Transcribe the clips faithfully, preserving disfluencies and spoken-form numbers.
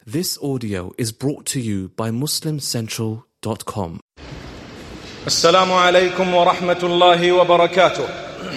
This audio is brought to you by Muslim Central dot com. Assalamu alaikum wa rahmatullahi wa barakatuh.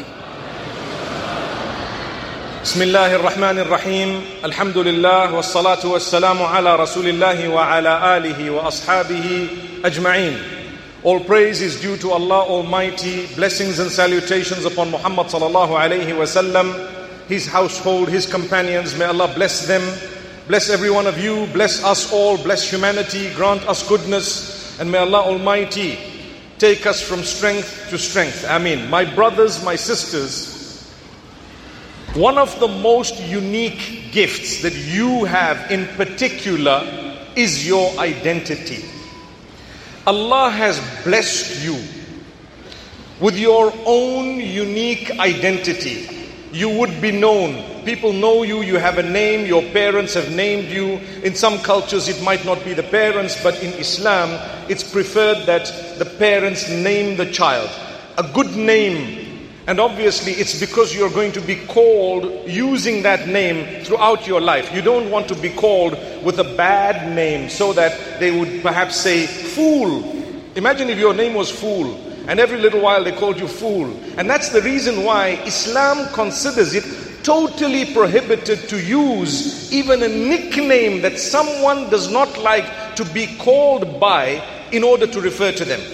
Bismillahir Rahmanir Rahim. Alhamdulillah wa salatu wa salamu ala Rasulillahi wa ala alihi wa ashabihi ajma'in. All praise is due to Allah Almighty. Blessings and salutations upon Muhammad sallallahu alayhi wa sallam, his household, his companions. May Allah bless them. Bless every one of you, bless us all, bless humanity, grant us goodness, and may Allah Almighty take us from strength to strength. Ameen. My brothers, my sisters, one of the most unique gifts that you have in particular is your identity. Allah has blessed you with your own unique identity. You would be known. People know you, you have a name, your parents have named you. In some cultures it might not be the parents, but in Islam it's preferred that the parents name the child. A good name, and obviously it's because you're going to be called using that name throughout your life. You don't want to be called with a bad name so that they would perhaps say, fool. Imagine if your name was Fool. And every little while they called you fool. And that's the reason why Islam considers it totally prohibited to use even a nickname that someone does not like to be called by in order to refer to them.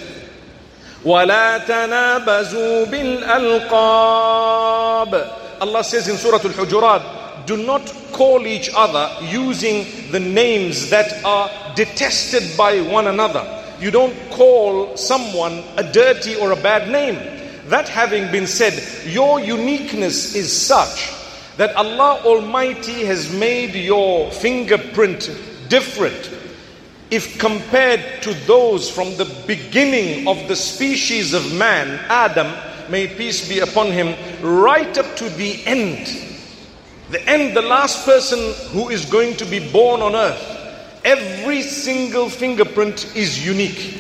وَلَا تَنَابَزُوا بِالْأَلْقَابِ. Allah says in Surah Al-Hujurat, do not call each other using the names that are detested by one another. You don't call someone a dirty or a bad name. That having been said, your uniqueness is such that Allah Almighty has made your fingerprint different. If compared to those from the beginning of the species of man, Adam, may peace be upon him, right up to the end. The end, the last person who is going to be born on earth. Every single fingerprint is unique.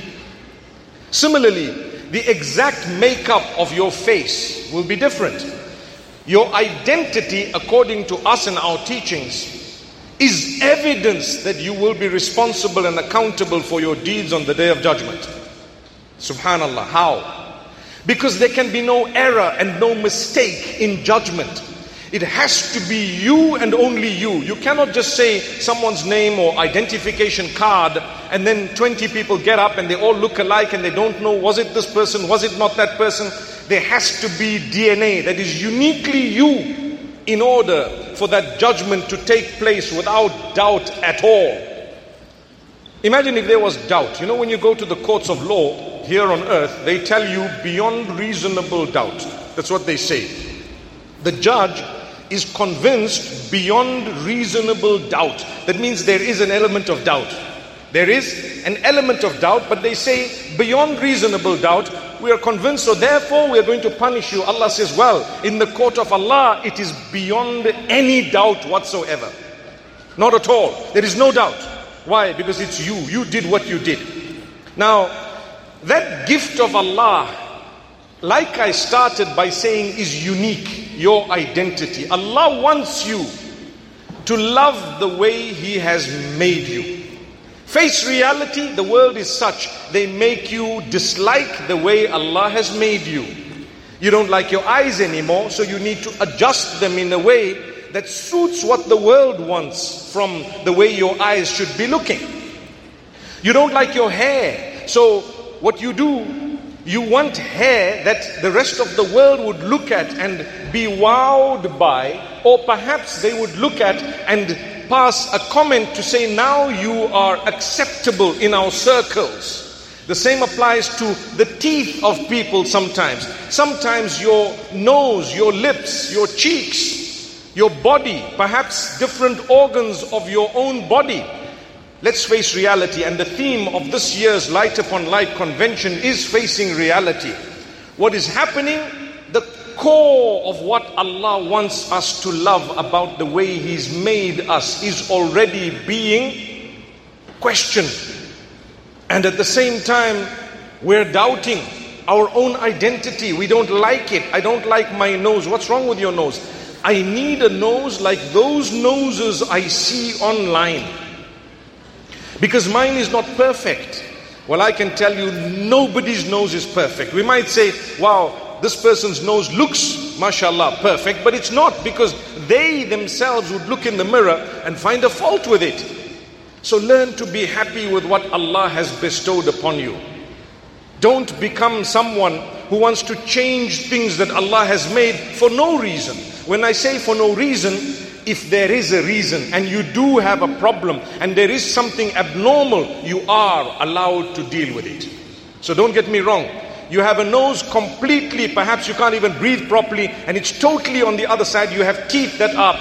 Similarly, the exact makeup of your face will be different. Your identity, according to us and our teachings, is evidence that you will be responsible and accountable for your deeds on the Day of Judgment. Subhanallah. How? Because there can be no error and no mistake in judgment. It has to be you and only you. You cannot just say someone's name or identification card and then twenty people get up and they all look alike and they don't know, was it this person, was it not that person? There has to be D N A that is uniquely you in order for that judgment to take place without doubt at all. Imagine if there was doubt. You know, when you go to the courts of law here on earth, they tell you beyond reasonable doubt. That's what they say. The judge is convinced beyond reasonable doubt. That means there is an element of doubt. There is an element of doubt, but they say beyond reasonable doubt, we are convinced, so therefore we are going to punish you. Allah says, well, in the court of Allah, it is beyond any doubt whatsoever. Not at all. There is no doubt. Why? Because it's you. You did what you did. Now, that gift of Allah, like I started by saying, is unique. Your identity. Allah wants you to love the way He has made you. Face reality, the world is such, they make you dislike the way Allah has made you. You don't like your eyes anymore, so you need to adjust them in a way that suits what the world wants from the way your eyes should be looking. You don't like your hair, so what you do, you want hair that the rest of the world would look at and be wowed by, or perhaps they would look at and pass a comment to say, now you are acceptable in our circles. The same applies to the teeth of people sometimes. Sometimes your nose, your lips, your cheeks, your body, perhaps different organs of your own body. Let's face reality, and the theme of this year's Light Upon Light convention is facing reality. What is happening, the core of what Allah wants us to love about the way He's made us is already being questioned. And at the same time, we're doubting our own identity. We don't like it. I don't like my nose. What's wrong with your nose? I need a nose like those noses I see online. because mine is not perfect. Well, I can tell you, nobody's nose is perfect. We might say, wow, this person's nose looks, mashallah, perfect, but it's not, because they themselves would look in the mirror and find a fault with it. So learn to be happy with what Allah has bestowed upon you. Don't become someone who wants to change things that Allah has made for no reason. When I say for no reason, if there is a reason and you do have a problem and there is something abnormal, you are allowed to deal with it. So don't get me wrong. You have a nose completely, perhaps you can't even breathe properly, and it's totally on the other side. You have teeth that are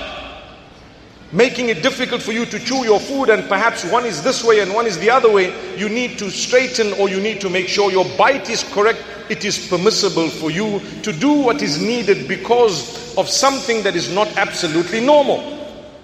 making it difficult for you to chew your food, and perhaps one is this way and one is the other way. You need to straighten, or you need to make sure your bite is correct. It is permissible for you to do what is needed because of something that is not absolutely normal.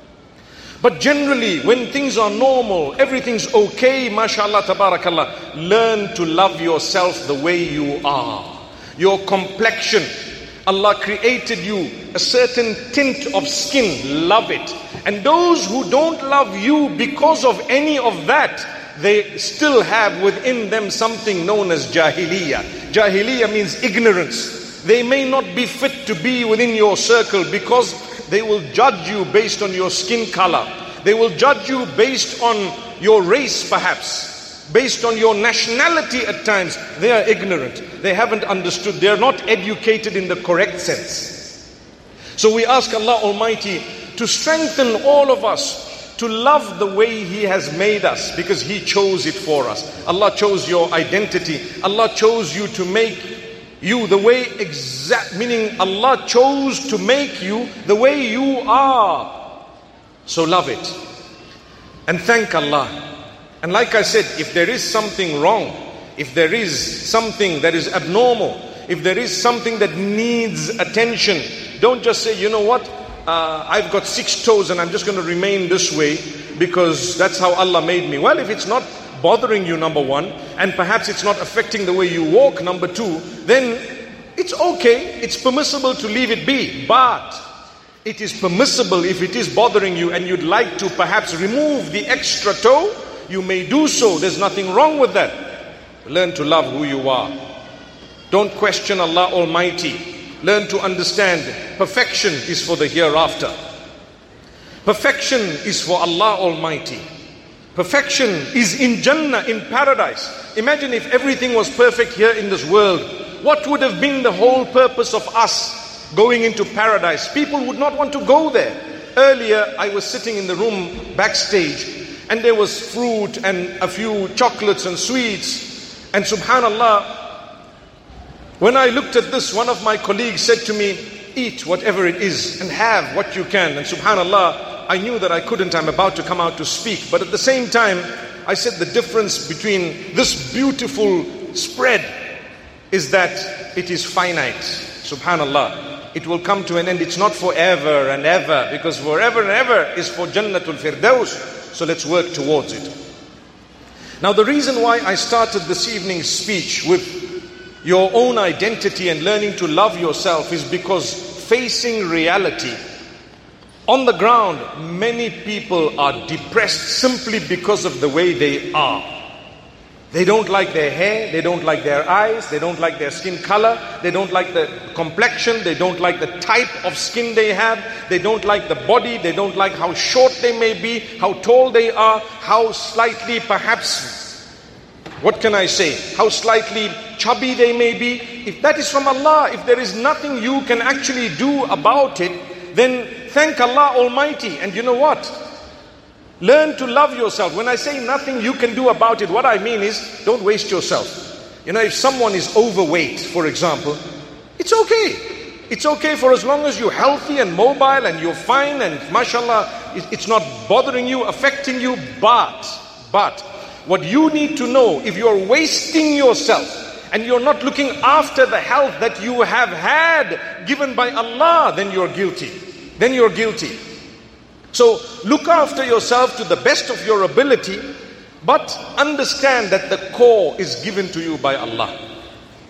But generally, when things are normal, everything's okay, mashallah, tabarakallah, learn to love yourself the way you are. Your complexion, Allah created you a certain tint of skin, love it. And those who don't love you because of any of that, they still have within them something known as jahiliyyah. Jahiliyyah means ignorance. They may not be fit to be within your circle because they will judge you based on your skin color. They will judge you based on your race, perhaps, based on your nationality at times. They are ignorant. They haven't understood. They are not educated in the correct sense. So we ask Allah Almighty to strengthen all of us to love the way He has made us, because He chose it for us. Allah chose your identity. Allah chose you to make you the way exact, meaning Allah chose to make you the way you are. So love it and thank Allah. And like I said, if there is something wrong, if there is something that is abnormal, if there is something that needs attention, don't just say, you know what, uh, I've got six toes and I'm just going to remain this way because that's how Allah made me. Well, if it's not bothering you, number one, and perhaps it's not affecting the way you walk, number two, then it's okay, it's permissible to leave it be. But it is permissible if it is bothering you and you'd like to perhaps remove the extra toe, you may do so. There's nothing wrong with that. Learn to love who you are. Don't question Allah Almighty. Learn to understand perfection is for the hereafter. Perfection is for Allah Almighty. Perfection is in Jannah, in paradise. Imagine if everything was perfect here in this world. What would have been the whole purpose of us going into paradise? People would not want to go there. Earlier, I was sitting in the room backstage and there was fruit and a few chocolates and sweets. And subhanallah, when I looked at this, one of my colleagues said to me, eat whatever it is and have what you can. And subhanallah, I knew that I couldn't. I'm about to come out to speak. But at the same time, I said the difference between this beautiful spread is that it is finite. Subhanallah. It will come to an end. It's not forever and ever, because forever and ever is for Jannatul Firdaus. So let's work towards it. Now the reason why I started this evening's speech with your own identity and learning to love yourself is because facing reality, on the ground, many people are depressed simply because of the way they are. They don't like their hair, they don't like their eyes, they don't like their skin color, they don't like the complexion, they don't like the type of skin they have, they don't like the body, they don't like how short they may be, how tall they are, how slightly perhaps, what can I say, how slightly chubby they may be. If that is from Allah, if there is nothing you can actually do about it, then thank Allah Almighty. And you know what? Learn to love yourself. When I say nothing you can do about it, what I mean is don't waste yourself. You know, if someone is overweight, for example, it's okay. It's okay for as long as you're healthy and mobile and you're fine and mashallah, it's not bothering you, affecting you. But, but, what you need to know, if you're wasting yourself and you're not looking after the health that you have had given by Allah, then you're guilty. Then you're guilty. So look after yourself to the best of your ability, but understand that the core is given to you by Allah.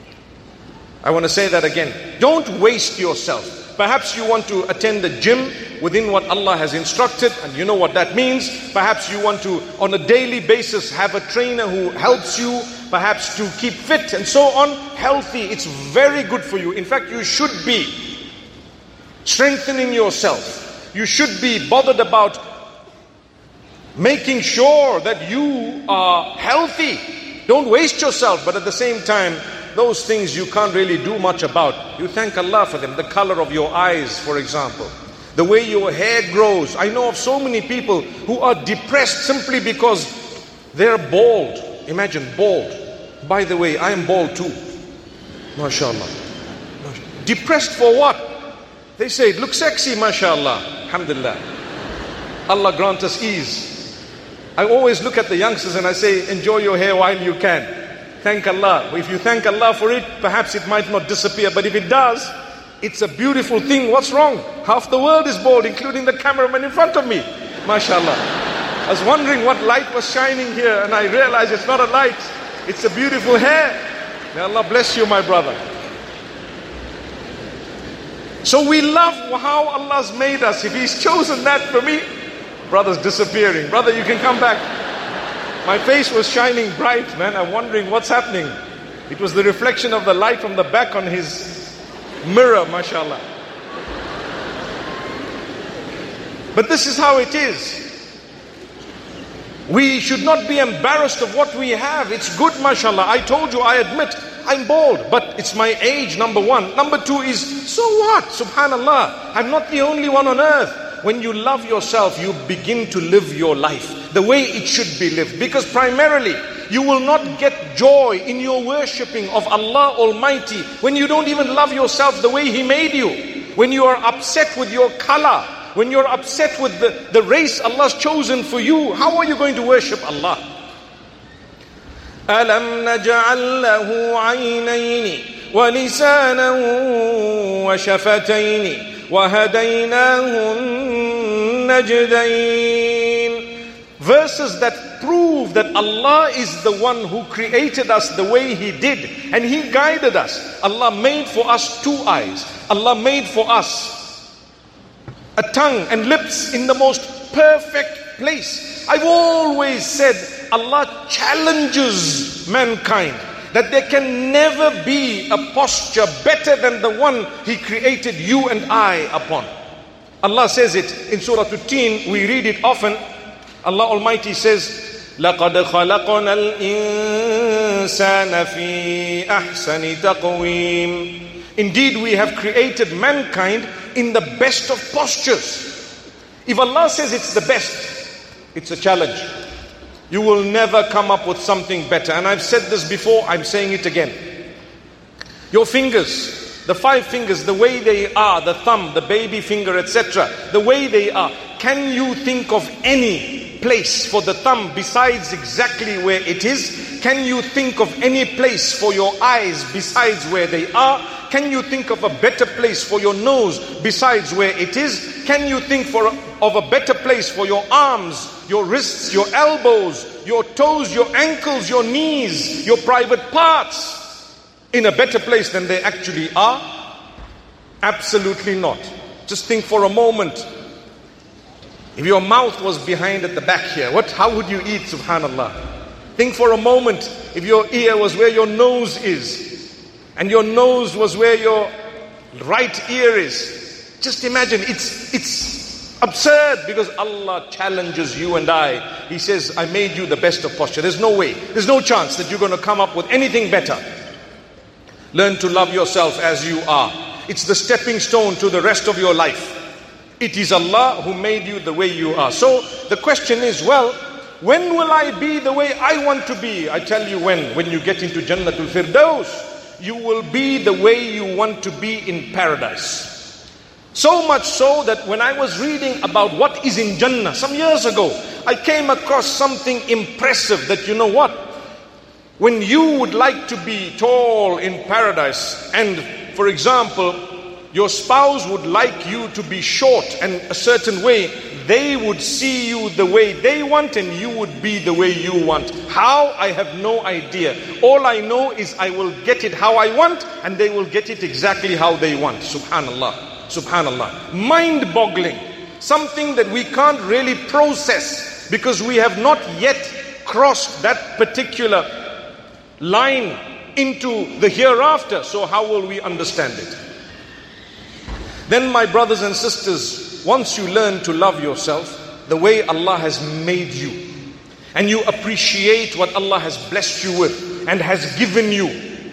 I want to say that again. Don't waste yourself. Perhaps you want to attend the gym, within what Allah has instructed, and you know what that means. Perhaps you want to, on a daily basis, have a trainer who helps you, perhaps to keep fit and so on. Healthy, it's very good for you. In fact, you should be strengthening yourself. You should be bothered about making sure that you are healthy. Don't waste yourself, but at the same time, those things you can't really do much about. You thank Allah for them. The color of your eyes, for example. The way your hair grows. I know of so many people who are depressed simply because they're bald. Imagine, bald. By the way, I am bald too. MashaAllah. Depressed for what? They say, it looks sexy, MashaAllah. Alhamdulillah. Allah grant us ease. I always look at the youngsters and I say, enjoy your hair while you can. Thank Allah. If you thank Allah for it, perhaps it might not disappear. But if it does, it's a beautiful thing. What's wrong? Half the world is bald, including the cameraman in front of me. MashaAllah. I was wondering what light was shining here, and I realized it's not a light. It's a beautiful hair. May Allah bless you, my brother. So we love how Allah's made us. If He's chosen that for me, brother's disappearing. Brother, you can come back. My face was shining bright, man. I'm wondering what's happening. It was the reflection of the light from the back on his mirror, mashallah. But this is how it is. We should not be embarrassed of what we have. It's good, mashallah. I told you, I admit, I'm bald, but it's my age, number one. Number two is, so what? Subhanallah. I'm not the only one on earth. When you love yourself, you begin to live your life the way it should be lived. Because primarily, you will not get joy in your worshipping of Allah Almighty when you don't even love yourself the way He made you. When you are upset with your color, when you're upset with the, the race Allah's chosen for you, how are you going to worship Allah? أَلَمْ نَجْعَلْ لَهُ عَيْنَيْنِ وَلِسَانًا وَشَفَتَيْنِ وَهَدَيْنَاهُ النَّجْدَيْنِ. Verses that prove that Allah is the one who created us the way He did, and He guided us. Allah made for us two eyes. Allah made for us a tongue and lips in the most perfect place. I've always said Allah challenges mankind that there can never be a posture better than the one He created you and I upon. Allah says it in Surah At-Tin, we read it often. Allah Almighty says, لَقَدْ خَلَقْنَا الْإِنسَانَ فِي أَحْسَنِ تَقْوِيمٍ. Indeed, we have created mankind in the best of postures. If Allah says it's the best, it's a challenge. You will never come up with something better. And I've said this before, I'm saying it again. Your fingers, the five fingers, the way they are, the thumb, the baby finger, et cetera, the way they are, can you think of any place for the thumb besides exactly where it is? Can you think of any place for your eyes besides where they are? Can you think of a better place for your nose besides where it is? Can you think for of a better place for your arms, your wrists, your elbows, your toes, your ankles, your knees, your private parts in a better place than they actually are? Absolutely not. Just think for a moment. If your mouth was behind at the back here, what? How would you eat, subhanallah? Think for a moment, if your ear was where your nose is, and your nose was where your right ear is. Just imagine, it's it's absurd because Allah challenges you and I. He says, I made you the best of posture. There's no way, there's no chance that you're going to come up with anything better. Learn to love yourself as you are. It's the stepping stone to the rest of your life. It is Allah who made you the way you are. So the question is, well, when will I be the way I want to be? I tell you when. When you get into Jannatul Firdaus, you will be the way you want to be in paradise. So much so that when I was reading about what is in Jannah some years ago, I came across something impressive that, you know what? When you would like to be tall in paradise, and for example, your spouse would like you to be short and a certain way, they would see you the way they want and you would be the way you want. How? I have no idea. All I know is I will get it how I want and they will get it exactly how they want. Subhanallah. Subhanallah. Mind-boggling. something that we can't really process because we have not yet crossed that particular line into the hereafter. So how will we understand it? Then, my brothers and sisters, once you learn to love yourself the way Allah has made you, and you appreciate what Allah has blessed you with and has given you,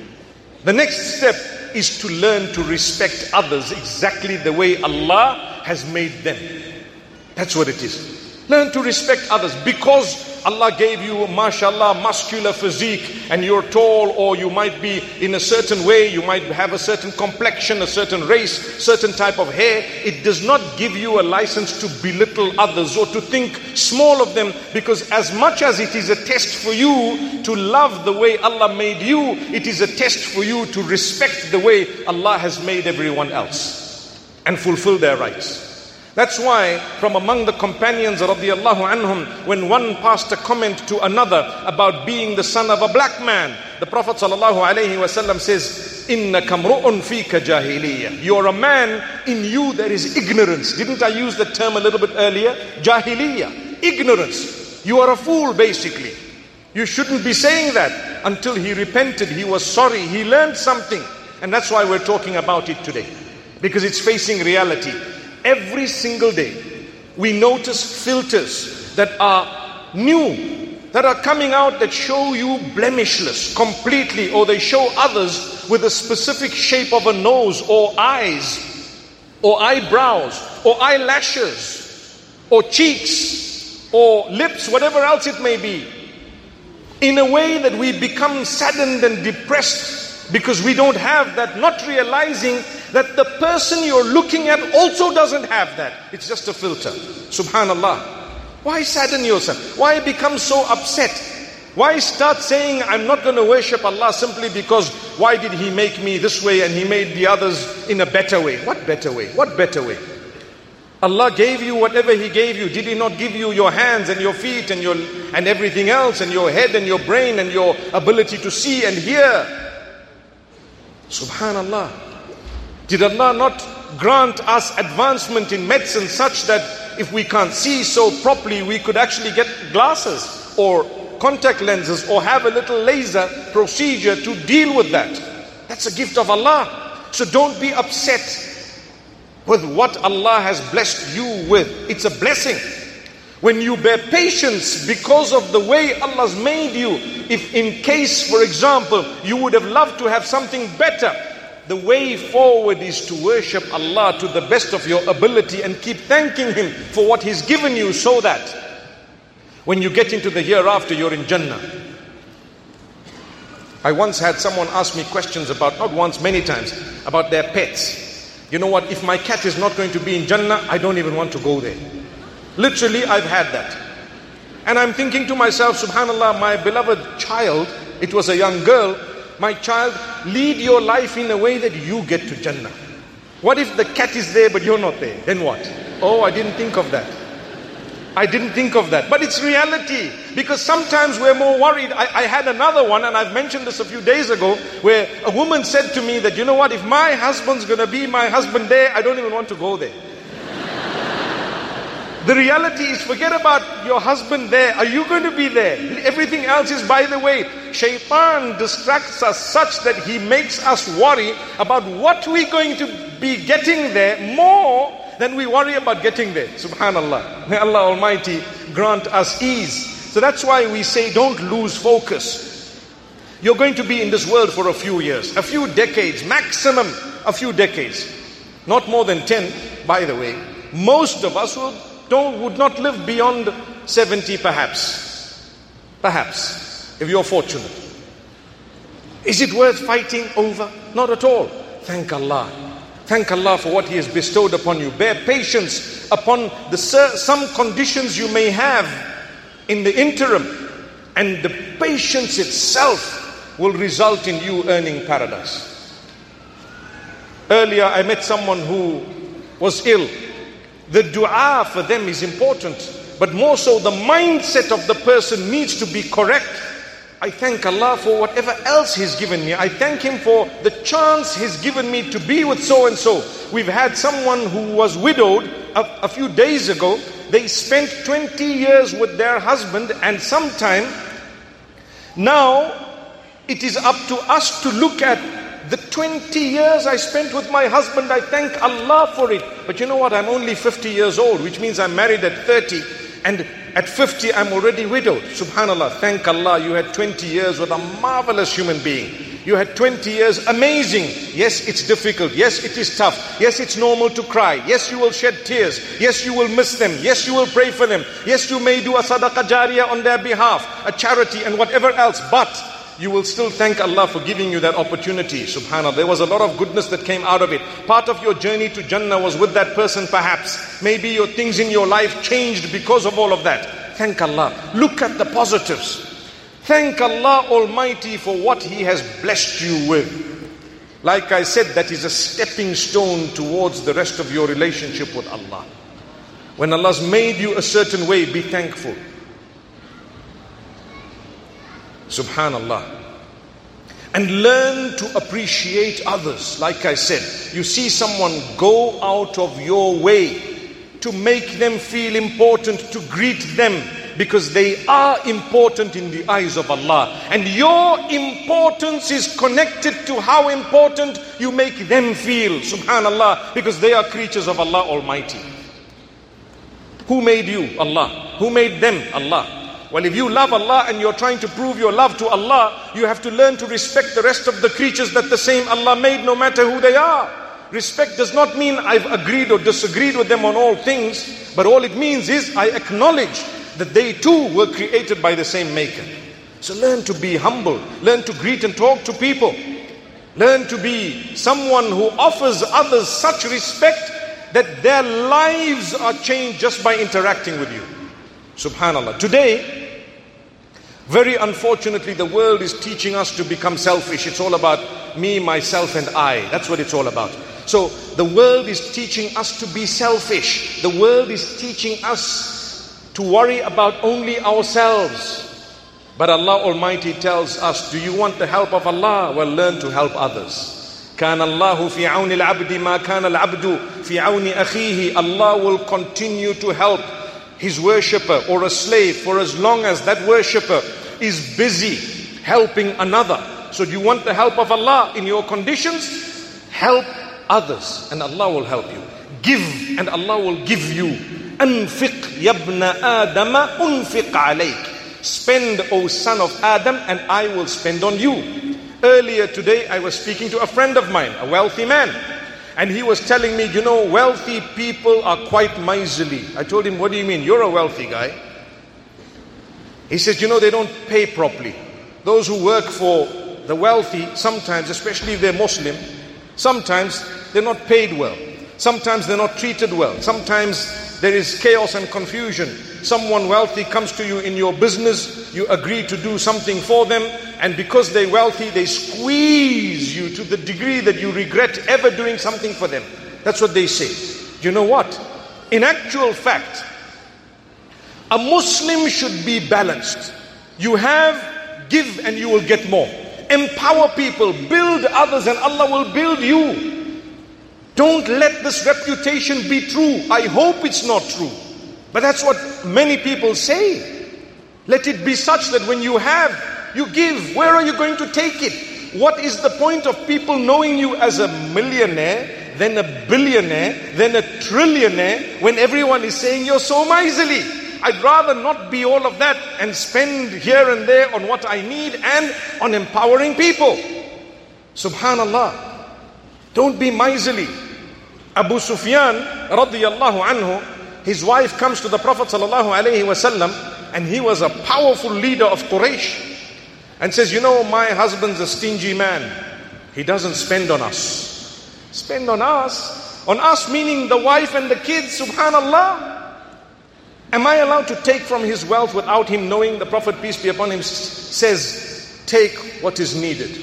the next step is to learn to respect others exactly the way Allah has made them. That's what it is. Learn to respect others because Allah gave you, mashallah, muscular physique, and you're tall, or you might be in a certain way, you might have a certain complexion, a certain race, certain type of hair. It does not give you a license to belittle others or to think small of them, because as much as it is a test for you to love the way Allah made you, it is a test for you to respect the way Allah has made everyone else and fulfill their rights. That's why from among the companions radiallahu anhum, when one passed a comment to another about being the son of a black man, the Prophet sallallahu alaihi wasallam says, "Innaka mru'un fika jahiliyyah." You're a man, in you there is ignorance. Didn't I use the term a little bit earlier? Jahiliyyah, ignorance. You are a fool basically. You shouldn't be saying that. Until he repented, he was sorry, he learned something. And that's why we're talking about it today, because it's facing reality. Every single day, we notice filters that are new, that are coming out that show you blemishless completely, or they show others with a specific shape of a nose or eyes or eyebrows or eyelashes or cheeks or lips, whatever else it may be, in a way that we become saddened and depressed because we don't have that, not realizing that the person you're looking at also doesn't have that. It's just a filter. Subhanallah. Why sadden yourself? Why become so upset? Why start saying, I'm not going to worship Allah simply because why did He make me this way and He made the others in a better way? What better way? What better way? Allah gave you whatever He gave you. Did He not give you your hands and your feet and your and everything else, and your head and your brain and your ability to see and hear? Subhanallah. Did Allah not grant us advancement in medicine such that if we can't see so properly, we could actually get glasses or contact lenses or have a little laser procedure to deal with that? That's a gift of Allah. So don't be upset with what Allah has blessed you with. It's a blessing. When you bear patience because of the way Allah's made you, if in case, for example, you would have loved to have something better, the way forward is to worship Allah to the best of your ability and keep thanking Him for what He's given you, so that when you get into the hereafter, you're in Jannah. I once had someone ask me questions about, not once, many times, about their pets. You know what, if my cat is not going to be in Jannah, I don't even want to go there. Literally, I've had that. And I'm thinking to myself, subhanallah, my beloved child, it was a young girl, my child, lead your life in a way that you get to Jannah. What if the cat is there but you're not there? Then what? Oh, I didn't think of that. I didn't think of that. But it's reality. Because sometimes we're more worried. I, I had another one, and I've mentioned this a few days ago, where a woman said to me that, you know what, if my husband's going to be my husband there, I don't even want to go there. The reality is, forget about your husband there. Are you going to be there? Everything else is by the way. Shaitan distracts us such that he makes us worry about what we're going to be getting there more than we worry about getting there. Subhanallah. May Allah Almighty grant us ease. So that's why we say don't lose focus. You're going to be in this world for a few years, a few decades, maximum a few decades. Not more than ten, by the way. Most of us will Don't, would not live beyond seventy perhaps. Perhaps, if you're fortunate. Is it worth fighting over? Not at all. Thank Allah. Thank Allah for what He has bestowed upon you. Bear patience upon the some conditions you may have in the interim. And the patience itself will result in you earning paradise. Earlier I met someone who was ill. The dua for them is important, but more so the mindset of the person needs to be correct. I thank Allah for whatever else He's given me. I thank Him for the chance He's given me to be with so and so. We've had someone who was widowed a, a few days ago, they spent twenty years with their husband, and sometime now it is up to us to look at the twenty years I spent with my husband. I thank Allah for it. But you know what? I'm only fifty years old, which means I'm married at thirty. And at fifty, I'm already widowed. Subhanallah. Thank Allah. You had twenty years with a marvelous human being. You had twenty years, amazing. Yes, it's difficult. Yes, it is tough. Yes, it's normal to cry. Yes, you will shed tears. Yes, you will miss them. Yes, you will pray for them. Yes, you may do a sadaqah jariyah on their behalf, a charity and whatever else. But you will still thank Allah for giving you that opportunity. Subhanallah. There was a lot of goodness that came out of it. Part of your journey to Jannah was with that person perhaps. Maybe your things in your life changed because of all of that. Thank Allah. Look at the positives. Thank Allah Almighty for what He has blessed you with. Like I said, that is a stepping stone towards the rest of your relationship with Allah. When Allah's made you a certain way, be thankful. Subhanallah. And learn to appreciate others. Like I said, you see someone, go out of your way to make them feel important, to greet them, because they are important in the eyes of Allah. And your importance is connected to how important you make them feel. Subhanallah. Because they are creatures of Allah Almighty. Who made you? Allah. Who made them? Allah. Well, if you love Allah and you're trying to prove your love to Allah, you have to learn to respect the rest of the creatures that the same Allah made, no matter who they are. Respect does not mean I've agreed or disagreed with them on all things, but all it means is I acknowledge that they too were created by the same maker. So learn to be humble, learn to greet and talk to people, learn to be someone who offers others such respect that their lives are changed just by interacting with you. Subhanallah. Today, very unfortunately, the world is teaching us to become selfish. It's all about me, myself and I. That's what it's all about. So the world is teaching us to be selfish. The world is teaching us to worry about only ourselves. But Allah Almighty tells us, do you want the help of Allah? Well, learn to help others. كَانَ اللَّهُ فِي عَوْنِ الْعَبْدِ مَا كَانَ الْعَبْدُ فِي عَوْنِ أَخِيهِ. Allah will continue to help His worshipper or a slave for as long as that worshipper is busy helping another. So do you want the help of Allah in your conditions? Help others and Allah will help you. Give and Allah will give you. أنفق يا ابن آدم أنفق عليك. Spend, O son of Adam, and I will spend on you. Earlier today I was speaking to a friend of mine, a wealthy man. And he was telling me, you know, wealthy people are quite miserly. I told him, what do you mean? You're a wealthy guy. He says, you know, they don't pay properly. Those who work for the wealthy, sometimes, especially if they're Muslim, sometimes they're not paid well. Sometimes they're not treated well. Sometimes there is chaos and confusion. Someone wealthy comes to you in your business, you agree to do something for them, and because they're wealthy, they squeeze you to the degree that you regret ever doing something for them. That's what they say. You know what? In actual fact, a Muslim should be balanced. You have, give and you will get more. Empower people, build others and Allah will build you. Don't let this reputation be true. I hope it's not true. But that's what many people say. Let it be such that when you have, you give. Where are you going to take it? What is the point of people knowing you as a millionaire, then a billionaire, then a trillionaire, when everyone is saying you're so miserly? I'd rather not be all of that and spend here and there on what I need and on empowering people. Subhanallah. Don't be miserly. Abu Sufyan radiyallahu anhu, his wife comes to the Prophet sallallahu alaihi wasallam, and he was a powerful leader of Quraysh, and says, you know, my husband's a stingy man. He doesn't spend on us. Spend on us? On us meaning the wife and the kids, subhanallah. Am I allowed to take from his wealth without him knowing? The Prophet, peace be upon him, says, take what is needed.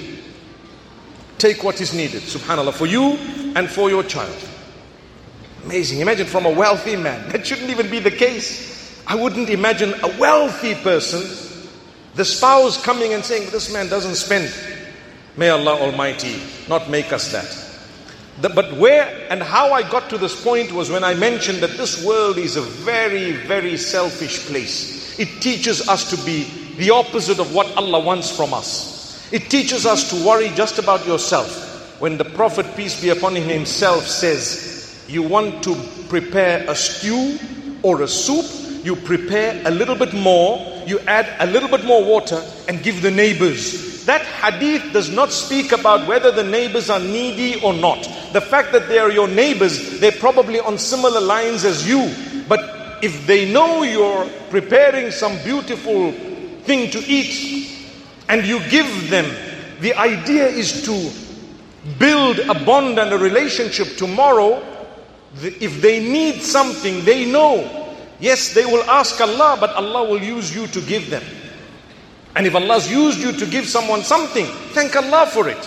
Take what is needed, subhanallah, for you and for your child. Amazing. Imagine from a wealthy man. That shouldn't even be the case. I wouldn't imagine a wealthy person, the spouse coming and saying, this man doesn't spend. May Allah Almighty not make us that. The, but where and how I got to this point was when I mentioned that this world is a very, very selfish place. It teaches us to be the opposite of what Allah wants from us. It teaches us to worry just about yourself. When the Prophet, peace be upon him, himself says, you want to prepare a stew or a soup, you prepare a little bit more, you add a little bit more water and give the neighbors. That hadith does not speak about whether the neighbors are needy or not. The fact that they are your neighbors, they're probably on similar lines as you. But if they know you're preparing some beautiful thing to eat and you give them, the idea is to build a bond and a relationship tomorrow. If they need something, they know. Yes, they will ask Allah, but Allah will use you to give them. And if Allah's used you to give someone something, thank Allah for it.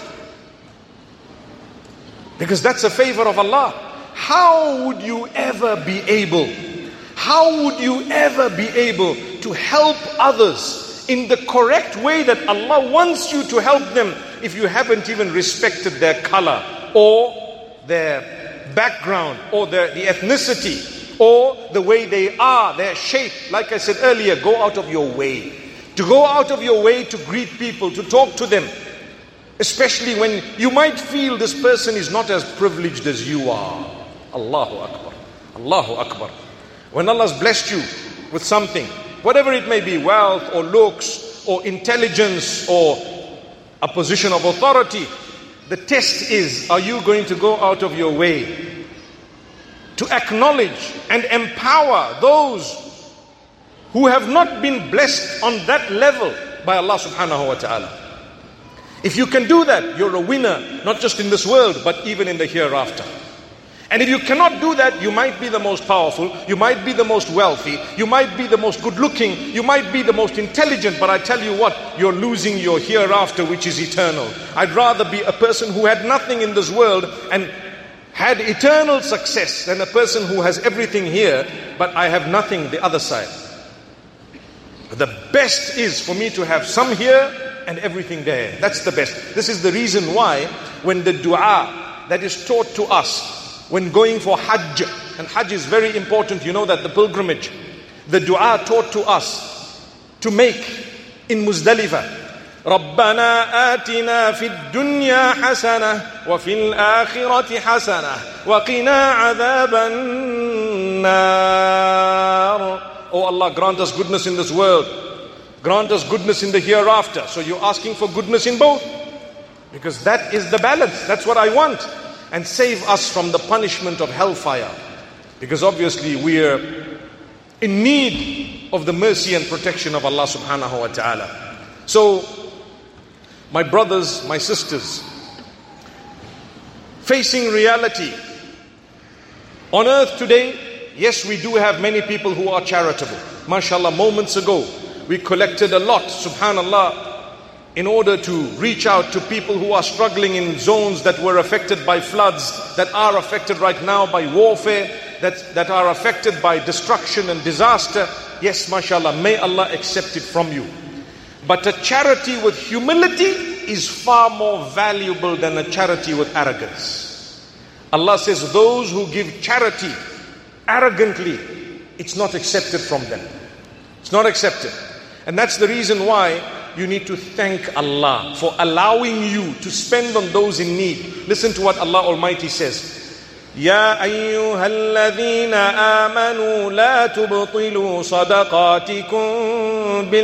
Because that's a favor of Allah. How would you ever be able, how would you ever be able to help others in the correct way that Allah wants you to help them if you haven't even respected their color or their background or their the ethnicity or the way they are, their shape? Like I said earlier, go out of your way. To go out of your way to greet people, to talk to them. Especially when you might feel this person is not as privileged as you are. Allahu Akbar. Allahu Akbar. When Allah's blessed you with something, whatever it may be, wealth or looks or intelligence or a position of authority, the test is, are you going to go out of your way to acknowledge and empower those who have not been blessed on that level by Allah subhanahu wa ta'ala? If you can do that, you're a winner, not just in this world, but even in the hereafter. And if you cannot do that, you might be the most powerful, you might be the most wealthy, you might be the most good looking, you might be the most intelligent, but I tell you what, you're losing your hereafter, which is eternal. I'd rather be a person who had nothing in this world and had eternal success than a person who has everything here, but I have nothing the other side. The best is for me to have some here and everything there. That's the best. This is the reason why when the dua that is taught to us when going for Hajj, and Hajj is very important, you know that, the pilgrimage, the dua taught to us to make in Muzdalifah, ربنا آتنا في الدنيا حسنة وفي الآخرة حسنة وقنا عذاب النار. Oh Allah, grant us goodness in this world, grant us goodness in the hereafter. So you're asking for goodness in both, because that is the balance. That's what I want. And save us from the punishment of hellfire, because obviously we are in need of the mercy and protection of Allah subhanahu wa ta'ala. So my brothers, my sisters, facing reality on earth today, yes, we do have many people who are charitable. MashaAllah, moments ago, we collected a lot, subhanallah, in order to reach out to people who are struggling in zones that were affected by floods, that are affected right now by warfare, that, that are affected by destruction and disaster. Yes, MashaAllah, may Allah accept it from you. But a charity with humility is far more valuable than a charity with arrogance. Allah says those who give charity arrogantly, it's not accepted from them. It's not accepted. And that's the reason why you need to thank Allah for allowing you to spend on those in need. Listen to what Allah Almighty says. يا أيها الذين آمنوا لا تبطلوا صدقاتكم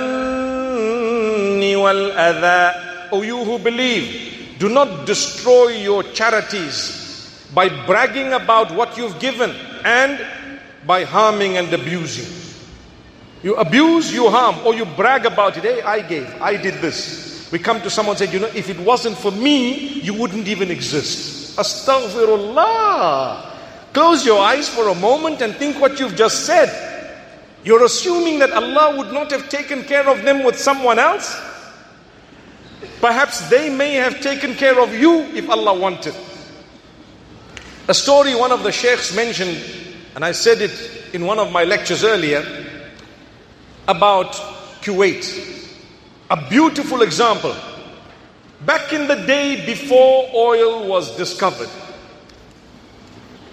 بالمن والأذى. O you who believe, do not destroy your charities by bragging about what you've given and by harming and abusing. You abuse, you harm, or you brag about it. Hey, I gave, I did this. We come to someone and say, you know, if it wasn't for me, you wouldn't even exist. Astaghfirullah. Close your eyes for a moment and think what you've just said. You're assuming that Allah would not have taken care of them with someone else? Perhaps they may have taken care of you if Allah wanted. A story one of the sheikhs mentioned, and I said it in one of my lectures earlier, about Kuwait. A beautiful example. Back in the day before oil was discovered,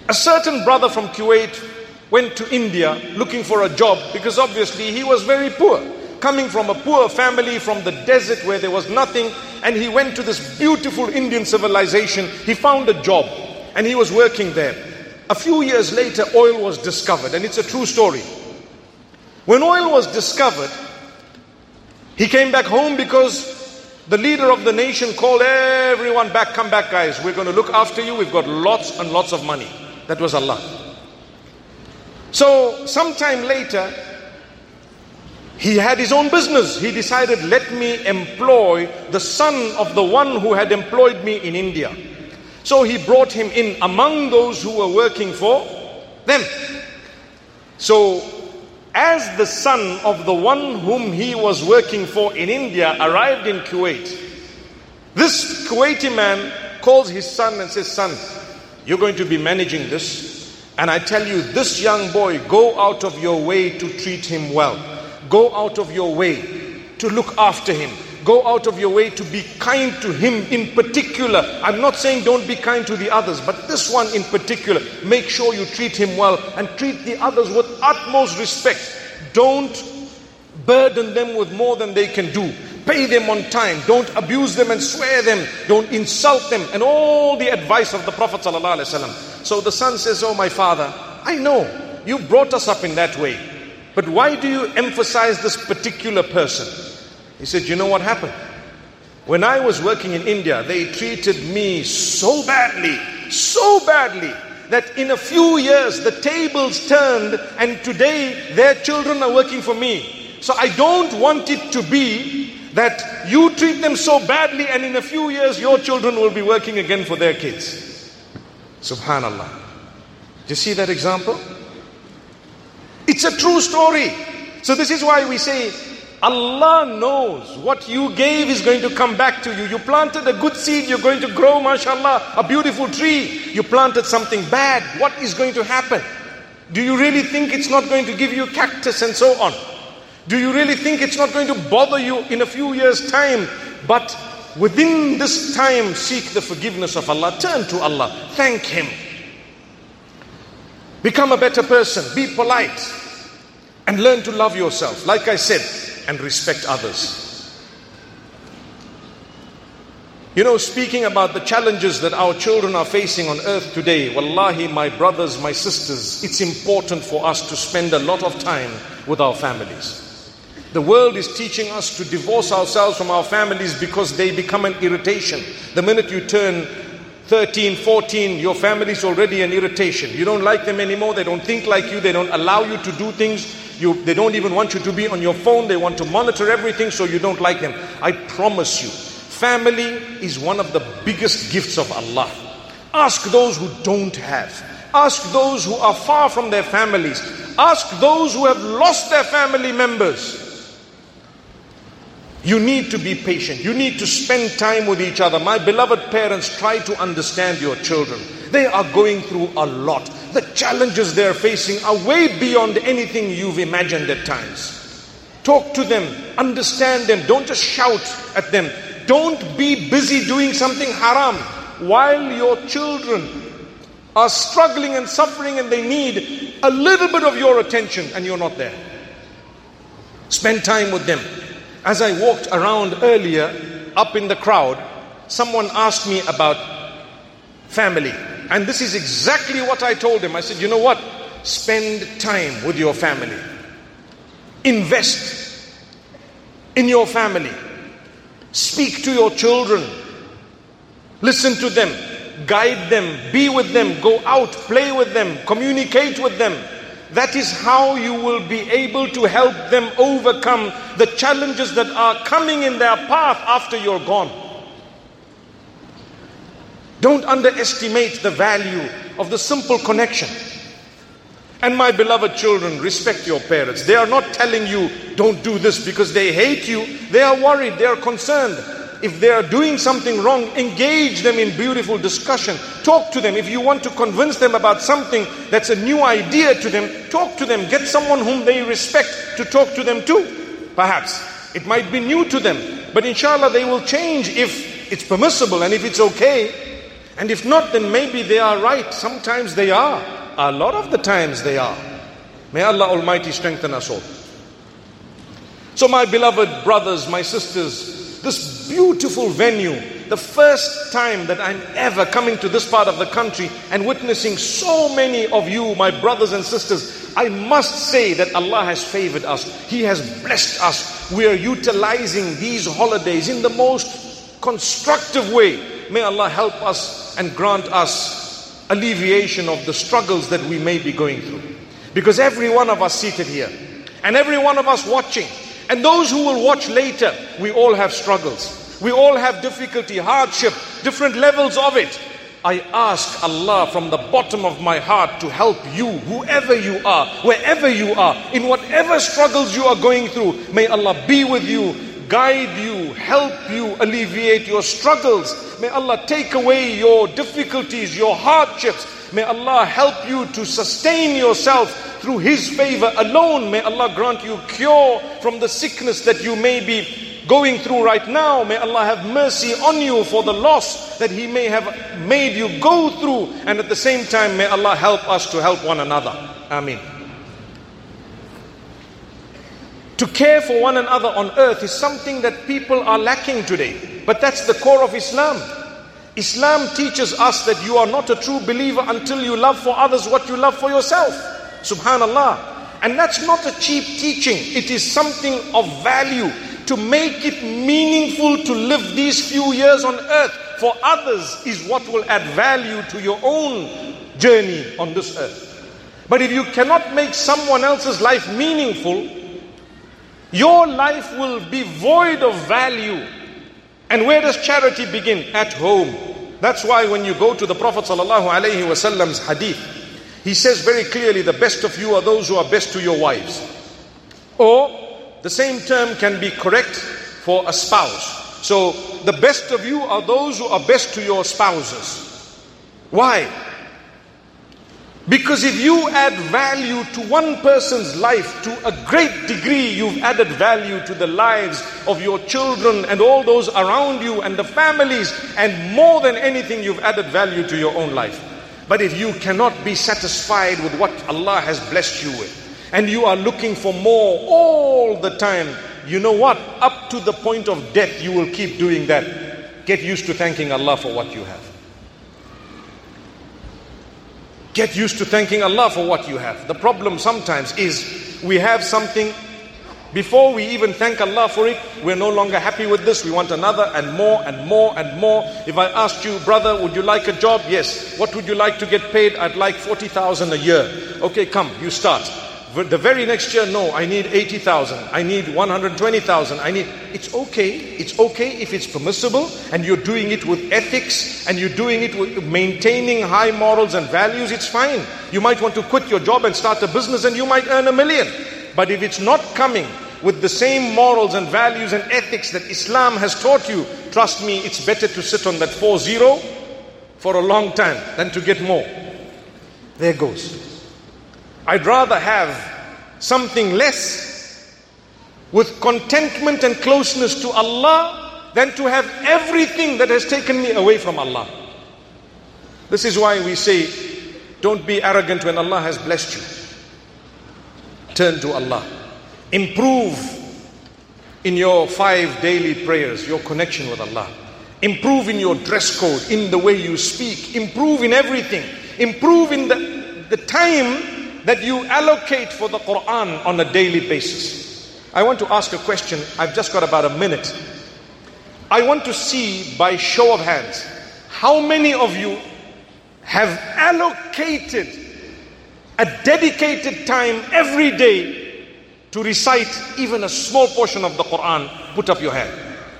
A certain brother from Kuwait went to India looking for a job because obviously he was very poor. Coming from a poor family from the desert where there was nothing, and he went to this beautiful Indian civilization. He found a job and he was working there. A few years later, oil was discovered, and it's a true story. When oil was discovered, he came back home because the leader of the nation called everyone back, come back guys, we're going to look after you, we've got lots and lots of money. That was Allah. So sometime later, he had his own business. He decided, let me employ the son of the one who had employed me in India. So he brought him in among those who were working for them. So as the son of the one whom he was working for in India arrived in Kuwait, this Kuwaiti man calls his son and says, son, you're going to be managing this. And I tell you, this young boy, go out of your way to treat him well. Go out of your way to look after him. Go out of your way to be kind to him in particular. I'm not saying don't be kind to the others, but this one in particular, make sure you treat him well and treat the others with utmost respect. Don't burden them with more than they can do. Pay them on time. Don't abuse them and swear them. Don't insult them. And all the advice of the Prophet ﷺ. So the son says, oh my father, I know you brought us up in that way, but why do you emphasize this particular person? He said, you know what happened? When I was working in India, they treated me so badly, so badly, that in a few years the tables turned and today their children are working for me. So I don't want it to be that you treat them so badly and in a few years your children will be working again for their kids. Subhanallah. Do you see that example? It's a true story. So this is why we say, Allah knows what you gave is going to come back to you. You planted a good seed, you're going to grow, mashallah, a beautiful tree. You planted something bad, what is going to happen? Do you really think it's not going to give you cactus and so on? Do you really think it's not going to bother you in a few years' time? But within this time, seek the forgiveness of Allah. Turn to Allah, thank Him. Become a better person, be polite, and learn to love yourself. Like I said, and respect others. You know, speaking about the challenges that our children are facing on earth today, wallahi, my brothers, my sisters, it's important for us to spend a lot of time with our families. The world is teaching us to divorce ourselves from our families because they become an irritation. The minute you turn thirteen, fourteen, your family is already an irritation. You don't like them anymore, they don't think like you, they don't allow you to do things. You, they don't even want you to be on your phone. They want to monitor everything, so you don't like them. I promise you, family is one of the biggest gifts of Allah. Ask those who don't have. Ask those who are far from their families. Ask those who have lost their family members. You need to be patient. You need to spend time with each other. My beloved parents, try to understand your children. They are going through a lot. The challenges they are facing are way beyond anything you've imagined at times. Talk to them, understand them. Don't just shout at them. Don't be busy doing something haram while your children are struggling and suffering and they need a little bit of your attention and you're not there. Spend time with them. As I walked around earlier, up in the crowd, someone asked me about family. And this is exactly what I told him. I said, you know what? Spend time with your family. Invest in your family. Speak to your children. Listen to them. Guide them. Be with them. Go out. Play with them. Communicate with them. That is how you will be able to help them overcome the challenges that are coming in their path after you're gone. Don't underestimate the value of the simple connection. And my beloved children, respect your parents. They are not telling you, don't do this because they hate you. They are worried, they are concerned. If they are doing something wrong, engage them in beautiful discussion. Talk to them. If you want to convince them about something that's a new idea to them, talk to them. Get someone whom they respect to talk to them too. Perhaps it might be new to them, but inshallah they will change if it's permissible and if it's okay. And if not, then maybe they are right. Sometimes they are. A lot of the times they are. May Allah Almighty strengthen us all. So my beloved brothers, my sisters, this beautiful venue, the first time that I'm ever coming to this part of the country and witnessing so many of you, my brothers and sisters, I must say that Allah has favored us. He has blessed us. We are utilizing these holidays in the most constructive way. May Allah help us and grant us alleviation of the struggles that we may be going through. Because every one of us seated here, and every one of us watching, and those who will watch later, we all have struggles. We all have difficulty, hardship, different levels of it. I ask Allah from the bottom of my heart to help you, whoever you are, wherever you are, in whatever struggles you are going through. May Allah be with you, guide you, help you, alleviate your struggles. May Allah take away your difficulties, your hardships. May Allah help you to sustain yourself through His favor alone. May Allah grant you cure from the sickness that you may be going through right now. May Allah have mercy on you for the loss that He may have made you go through. And at the same time, may Allah help us to help one another. Ameen. To care for one another on earth is something that people are lacking today. But that's the core of Islam. Islam teaches us that you are not a true believer until you love for others what you love for yourself. Subhanallah. And that's not a cheap teaching. It is something of value to make it meaningful to live these few years on earth for others is what will add value to your own journey on this earth. But if you cannot make someone else's life meaningful, your life will be void of value. And where does charity begin? At home. That's why when you go to the Prophet ﷺ's hadith, he says very clearly, the best of you are those who are best to your wives. Or the same term can be correct for a spouse. So the best of you are those who are best to your spouses. Why? Because if you add value to one person's life, to a great degree, you've added value to the lives of your children and all those around you and the families. And more than anything, you've added value to your own life. But if you cannot be satisfied with what Allah has blessed you with, and you are looking for more all the time, you know what? Up to the point of death, you will keep doing that. Get used to thanking Allah for what you have. Get used to thanking Allah for what you have. The problem sometimes is we have something, before we even thank Allah for it, we're no longer happy with this. We want another and more and more and more. If I asked you, brother, would you like a job? Yes. What would you like to get paid? I'd like forty thousand a year. Okay, come, you start. The very next year, no, I need eighty thousand. I need one hundred twenty thousand. I need, it's okay. It's okay if it's permissible and you're doing it with ethics and you're doing it with maintaining high morals and values. It's fine. You might want to quit your job and start a business and you might earn a million. But if it's not coming with the same morals and values and ethics that Islam has taught you, trust me, it's better to sit on that four zero for a long time than to get more. There goes. I'd rather have something less with contentment and closeness to Allah than to have everything that has taken me away from Allah. This is why we say, don't be arrogant when Allah has blessed you. Turn to Allah. Improve in your five daily prayers, your connection with Allah. Improve in your dress code, in the way you speak. Improve in everything. Improve in the, the time that you allocate for the Quran on a daily basis. I want to ask a question. I've just got about a minute. I want to see, by show of hands, how many of you have allocated a dedicated time every day to recite even a small portion of the Quran? Put up your hand.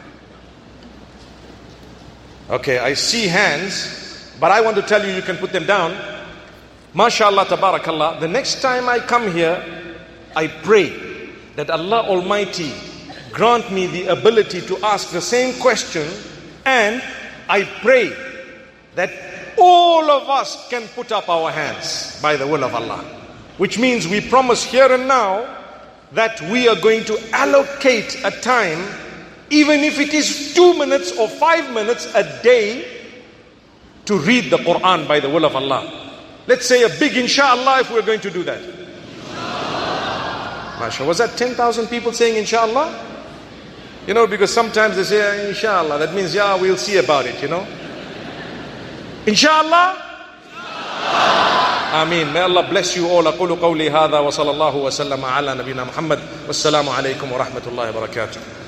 Okay, I see hands, but I want to tell you, you can put them down. MashaAllah, tabarakallah. The next time I come here, I pray that Allah Almighty grant me the ability to ask the same question, and I pray that all of us can put up our hands by the will of Allah. Which means we promise here and now that we are going to allocate a time, even if it is two minutes or five minutes a day, to read the Quran by the will of Allah. Let's say a big inshallah if we're going to do that. MashaAllah. Was that ten thousand people saying inshallah? You know, because sometimes they say inshallah. That means, yeah, we'll see about it, you know. Inshallah? Ameen. May Allah bless you all. أقول قولي هذا وصلى الله وسلم على نبينا محمد والسلام عليكم ورحمة الله وبركاته.